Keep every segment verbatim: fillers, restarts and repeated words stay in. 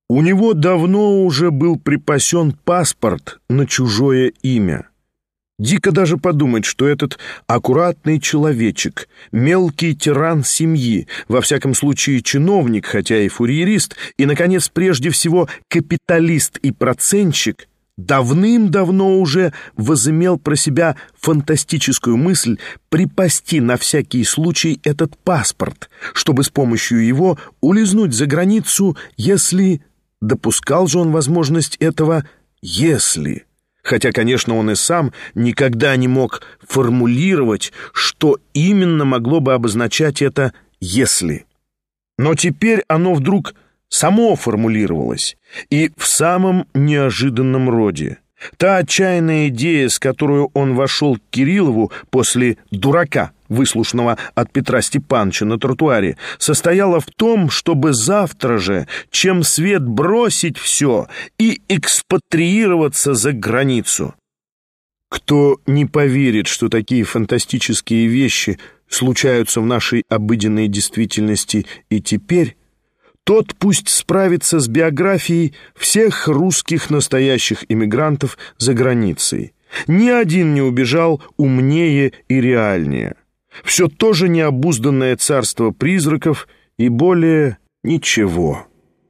У него давно уже был припасен паспорт на чужое имя. Дико даже подумать, что этот аккуратный человечек, мелкий тиран семьи, во всяком случае чиновник, хотя и фурьерист, и, наконец, прежде всего, капиталист и процентщик, давным-давно уже возымел про себя фантастическую мысль припасти на всякий случай этот паспорт, чтобы с помощью его улизнуть за границу, если... Допускал же он возможность этого «если». Хотя, конечно, он и сам никогда не мог формулировать, что именно могло бы обозначать это «если». Но теперь оно вдруг само формулировалось, и в самом неожиданном роде. Та отчаянная идея, с которой он вошел к Кириллову после дурака, выслушанного от Петра Степановича на тротуаре, состояла в том, чтобы завтра же, чем свет, бросить все и экспатриироваться за границу. Кто не поверит, что такие фантастические вещи случаются в нашей обыденной действительности и теперь, тот пусть справится с биографией всех русских настоящих эмигрантов за границей. Ни один не убежал умнее и реальнее. Все тоже необузданное царство призраков и более ничего.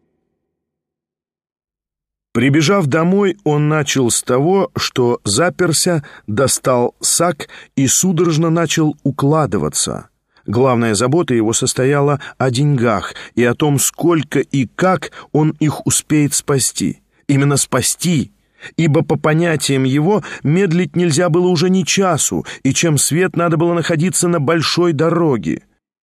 Прибежав домой, он начал с того, что заперся, достал сак и судорожно начал укладываться. Главная забота его состояла о деньгах и о том, сколько и как он их успеет спасти. Именно спасти, ибо по понятиям его медлить нельзя было уже ни часу, и чем свет надо было находиться на большой дороге.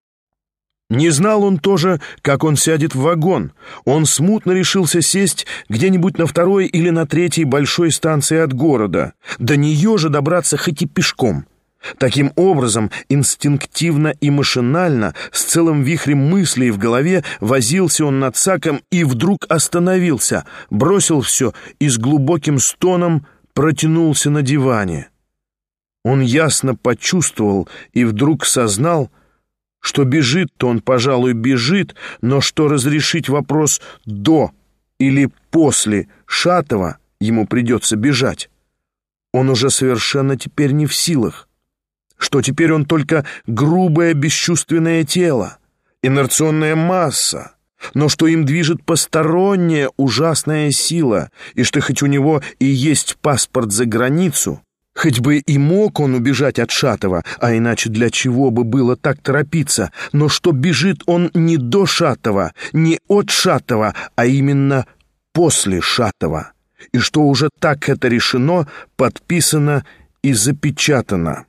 Не знал он тоже, как он сядет в вагон. Он смутно решился сесть где-нибудь на второй или на третьей большой станции от города. До нее же добраться хоть и пешком. Таким образом, инстинктивно и машинально, с целым вихрем мыслей в голове, возился он над саком и вдруг остановился, бросил все и с глубоким стоном протянулся на диване. Он ясно почувствовал и вдруг сознал, что бежит-то он, пожалуй, бежит, но что разрешить вопрос «до» или «после» Шатова ему придется бежать, он уже совершенно теперь не в силах. Что теперь он только грубое бесчувственное тело, инерционная масса, но что им движет посторонняя ужасная сила, и что хоть у него и есть паспорт за границу, хоть бы и мог он убежать от Шатова, а иначе для чего бы было так торопиться, но что бежит он не до Шатова, не от Шатова, а именно после Шатова, и что уже так это решено, подписано и запечатано.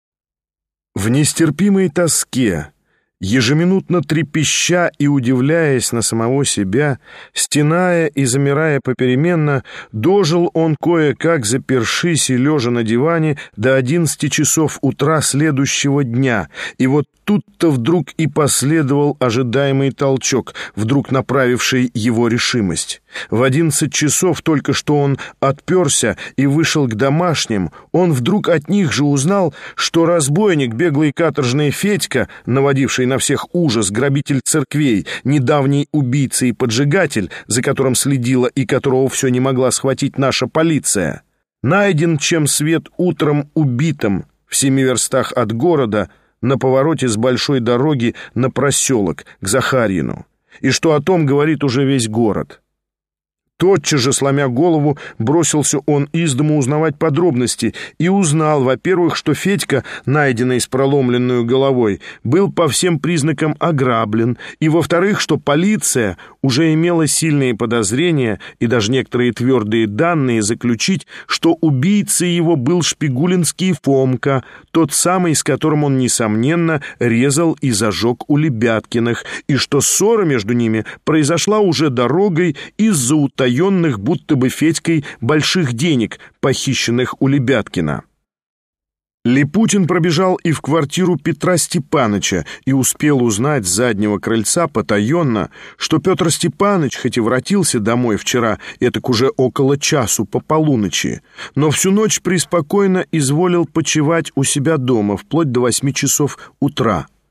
В нестерпимой тоске, ежеминутно трепеща и удивляясь на самого себя, стеная и замирая попеременно, дожил он кое-как, запершись и лежа на диване, до одиннадцати часов утра следующего дня, и вот тут-то вдруг и последовал ожидаемый толчок, вдруг направивший его решимость. В одиннадцать часов только что он отперся и вышел к домашним, он вдруг от них же узнал, что разбойник, беглый каторжный Федька, наводивший на всех ужас, грабитель церквей, недавний убийца и поджигатель, за которым следила и которого все не могла схватить наша полиция, найден, чем свет, утром убитым в семи верстах от города, на повороте с большой дороги на проселок к Захарьину, и что о том говорит уже весь город. Тотчас же, сломя голову, бросился он из дому узнавать подробности и узнал, во-первых, что Федька, найденный с проломленную головой, был по всем признакам ограблен, и, во-вторых, что полиция уже имела сильные подозрения и даже некоторые твердые данные заключить, что убийцей его был шпигулинский Фомка, тот самый, с которым он, несомненно, резал и зажег у Лебяткиных, и что ссора между ними произошла уже дорогой из-за утаенных будто бы Федькой больших денег, похищенных у Лебяткина. Липутин пробежал и в квартиру Петра Степановича и успел узнать с заднего крыльца потаенно, что Петр Степанович, хоть и воротился домой вчера, этак уже около часу по полуночи, но всю ночь преспокойно изволил почивать у себя дома вплоть до восьми часов утра.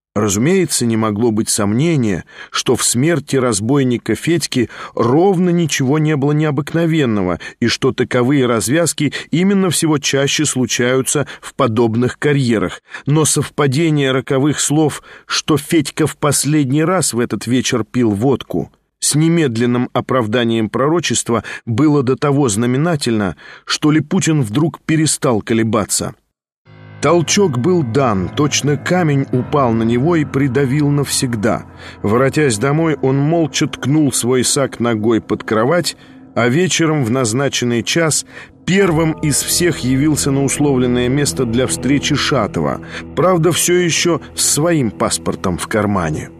Разумеется, не могло быть сомнения, что в смерти разбойника Федьки ровно ничего не было необыкновенного, и что таковые развязки именно всего чаще случаются в подобных карьерах. Но совпадение роковых слов, что Федька в последний раз в этот вечер пил водку, с немедленным оправданием пророчества было до того знаменательно, что Липутин вдруг перестал колебаться. Толчок был дан, точно камень упал на него и придавил навсегда. Воротясь домой, он молча ткнул свой сак ногой под кровать, а вечером в назначенный час первым из всех явился на условленное место для встречи Шатова, правда, все еще с своим паспортом в кармане.